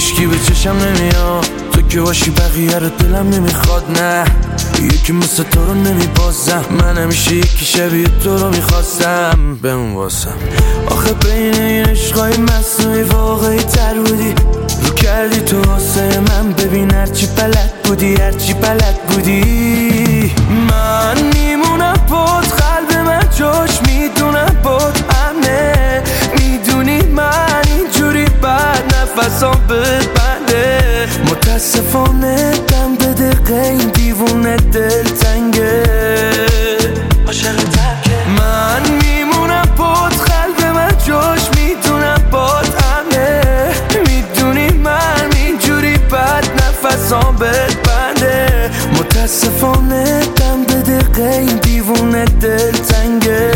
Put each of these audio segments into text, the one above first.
هیچکی به چشم نمیاد، تو که باشی بقیه رو دلم نمیخواد. نه یکی مثل تو رو نمیبازم، من همیشه یکی شبیه تو رو میخواستم. بمون واسم آخه بین این عشقای مصنوعی واقعی تر بودی، رو کردی تو واسه من. ببین هرچی بلد بودی، هرچی بلد بودی. من میمونم بود، قلب من جاش میدونم بود همه. میدونی من اینجوری بعد نفسام ببنده. متاسفانه دم به دقیقه این دیوونه دل تنگه، عاشق ترکه. من میمونم بود، قلب من جاش میدونم بود همه. میدونی من اینجوری بعد نفسام ببنده. متاسفانه دم به دقیقه این دیوونه دل تنگه.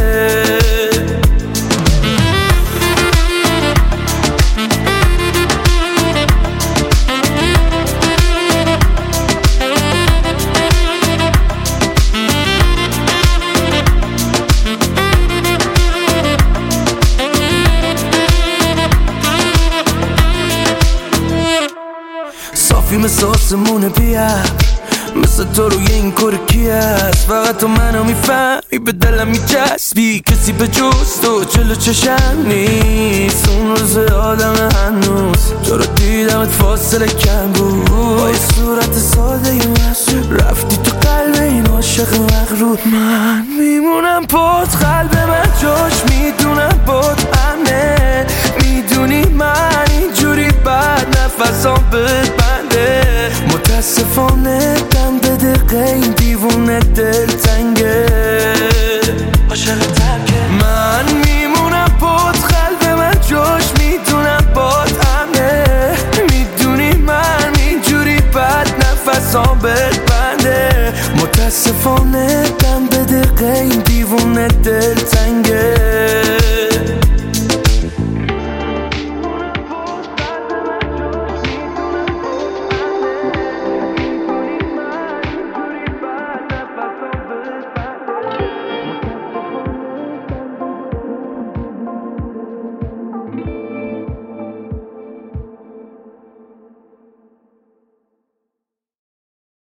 صافی مثل آسمون بیار، مثل تو روی این کار کی هست؟ فقط تو منو میفهمی، به دلم میچسبی. کسی به جز تو جلو چشم نیست. اون روز آدم هنوز تو رو دیدمت فاصله کم بود. با یه صورت ساده ی مسئول رفتی تو قلب این عاشق مغرور. من میمونم بود، قلب من جاش میدونم بود همه. میدونی من اینجوری بعد نفسام ببنده. متاسفانه دم به دقیقه این دیوونه دل تنگه، عاشق ترکه. من میمونم بود، قلب من جاش میدونم بود همه. میدونی من اینجوری بعد نفسام ببنده. متاسفانه دم به دقیقه این دیوونه دل تنگه.